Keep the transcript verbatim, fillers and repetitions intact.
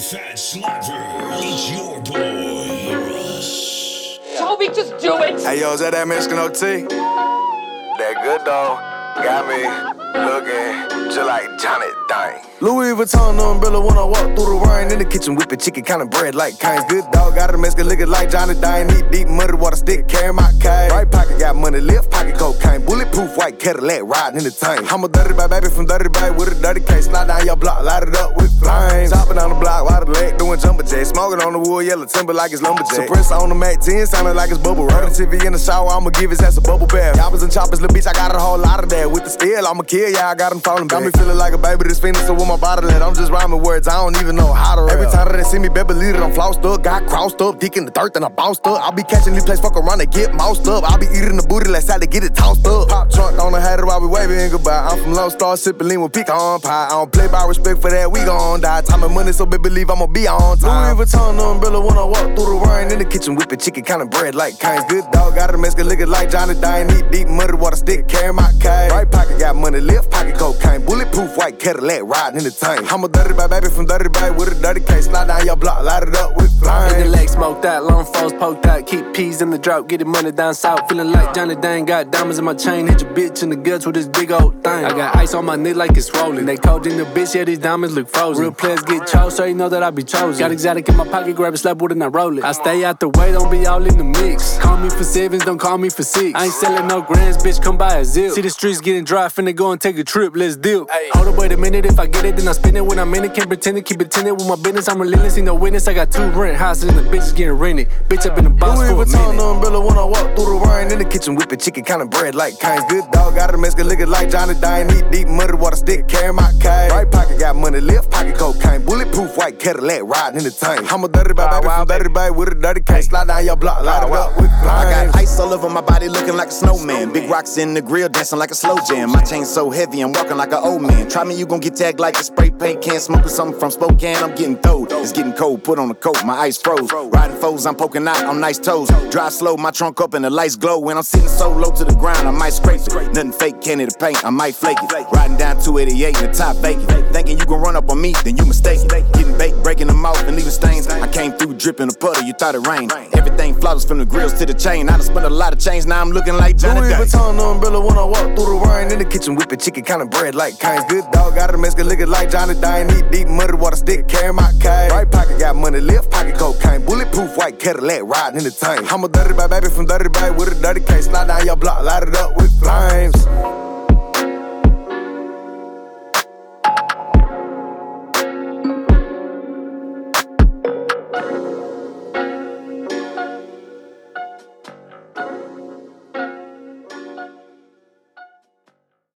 Fat Slapper, it's your boy, Russ. Toby, just do it! Hey, yo, is that that Mexican O T? That good dog got me looking just like Johnny Dang. Louis Vuitton umbrella when I walk through the rain. In the kitchen whipping chicken, kinda bread like Cane's. Good dog, got a Mexican looking like Johnny Dang. Eat deep muddy water stick, carry my cane. Right pocket got money, left pocket cocaine. Bulletproof white Cadillac riding in the tank. I'm a dirty bag baby from dirty bag with a dirty case. Slide down your block, light it up with flames. Chopping on the block, while the leg doing jumper jacks. Smoking on the wood, yellow timber like it's lumberjack. Suppressor on the Mac ten, sounding like it's bubble wrap. T V in the shower, I'ma give his ass a bubble bath. Choppers and choppers, little bitch, I got a whole lot of that. With the steel, I'ma kill ya, I got him falling back. Got me feeling like a baby that's fiending, so with my body let, I'm just rhyming words, I don't even know how to rap. Every time that they see me, better believe it, I'm flossed up. Got crossed up, dick in the dirt, then I bounced up. I'll be catching these plays, fuck around and get moused up. I'll be eating the booty, let's to get it tossed up. Pop trunk on the hatter while we waving goodbye. I'm from Lone Star, sipping lean with pecan pie. I don't play by respect for that, we gon' die. Time and money, so baby believe I'ma be on time. Louis Vuitton umbrella when I walk through the rain. In the kitchen whipping chicken, kinda bread like Cane's. Good dog, got a Mexican looking like Johnny Dang. Eat deep muddy water stick, carry my cane. Right pocket got money, left pocket cocaine. Bulletproof white Cadillac riding in the tank. I'm a dirty bag baby from dirty bag with a dirty case. Slide down your block, light it up with flames. In the leg smoked out, long foes poked out. Keep peas in the drought, get the money down south. Feeling like Johnny Dang, got diamonds in my chain. Hit your bitch in the guts with this big old thing. I got ice on my neck like it's rolling. They cold in the bitch, yeah, these diamonds look frozen. Real players get chose, so you know that I be chosen. Got exotic in my pocket, grab a slap with it and I roll it. I stay out the way, don't be all in the mix. Call me for sevens, don't call me for six. I ain't selling no grands, bitch, come buy a zip. See the streets getting dry, finna go and take a trip, let's deal. Ay. Hold up, wait a minute, if I get it, then I spin it. When I'm in it, can't pretend it, keep it tinted with my business. I'm relentless, ain't no witness. I got two rent houses and the bitch is getting rented. Bitch, I been a boss Louis for a Vuitton minute. umbrella when I walk through the rain. In the kitchen whipping chicken, kinda bread like Cane's. Good dog, got a Mexican looking like Johnny Dang. Eat deep muddy water stick, carry my cane. Right pocket got money, left pocket cocaine. Bulletproof white Cadillac riding in the tank. I'm a dirty bag baby from dirty bag with a dirty case. Slide down your block, light it up with flames. I got ice all over my body looking like a snowman. Big rocks in the grill dancing like a slow jam. My chain so heavy I'm walking like an old man. Try me, you gon' get tagged like a spray paint can. Smoking something from Spokane, I'm getting throwed. It's getting cold, put on a coat, my ice froze. Riding foes, I'm poking out on nice toes. Drive slow, my trunk up and the lights glow. When I'm sitting so low to the ground, I might scrape it. Nothing fake, candy to paint, I might flake it. Riding down two eighty-eight in the top vacant. Thinking you gon' run up on me, then you mistaken. Getting baked, breaking them off and leaving stains. I came through dripping a puddle, you thought it rained. Everything flawless from the grills to the chain. I done spent a lot of change, now I'm looking like Johnny Dang. Louis Vuitton umbrella when I walk through the rain. In the kitchen whipping chicken, kinda bread like Cane's. Good dog, got a Mexican looking like Johnny Dang. Eat deep muddy water stick, carry my cane. Right pocket got money, left pocket cocaine. Bulletproof white Cadillac riding in the tank. I'm a dirty bag baby from dirty bag with a dirty case. Slide down your block, light it up with flames.